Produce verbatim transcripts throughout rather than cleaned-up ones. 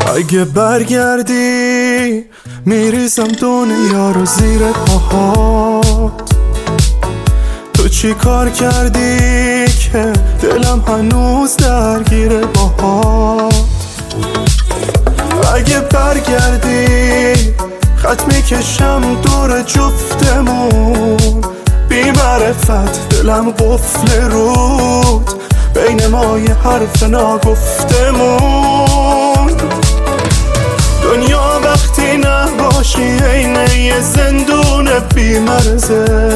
اگه برگردی میریزم دنیا رو زیر پاهات. تو چی کار کردی که دلم هنوز درگیر باهات؟ اگه برگردی خط میکشم دور جفتمون، بی معرفت دلم قفل رود، بین ما یه حرف نگفتمون. دنیا وقتی نباشی عینه یه زندون بی مرزه،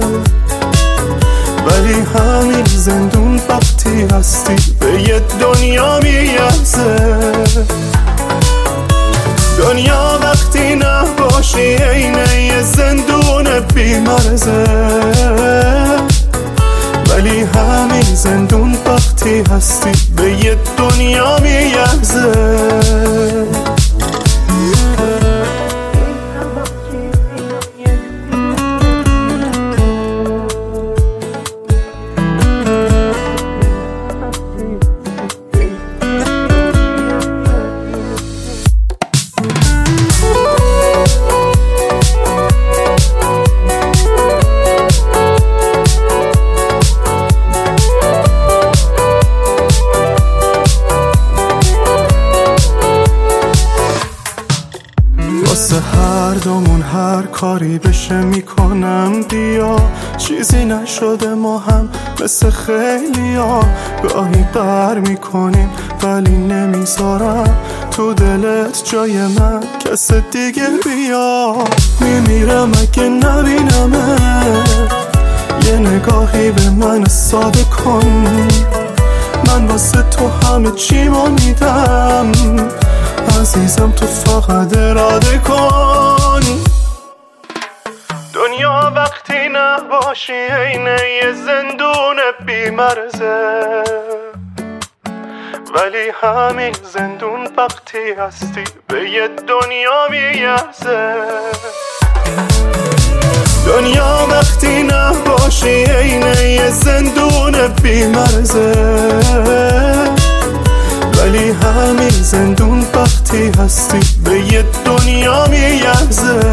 ولی همین زندون وقتی هستی به یه دنیا میارزه. دنیا وقتی نباشی عینه یه زندون بی مرزه، ولی همین زندون وقتی هستی به یه دنیا میارزه. واسه هر دومون هر کاری بشه میکنم، بیا چیزی نشده ما هم مثل خیلی ها. گاهی قهر میکنیم ولی نمیذارم تو دلت جای من کس دیگه بیا. میمیرم اگه نبینمه، یه نگاهی به من ساده کن، من واسه تو همه چیمو میدم. عزیزم تو فقط اراده کن. دنیا وقتی نباشی عینه یه زندون بی مرزه، ولی همین زندون وقتی هستی به یه دنیا میارزه. دنیا وقتی نباشی عینه یه زندون بی مرزه، ولی همین زندون وقتی هستی به یه دنیا میارزه.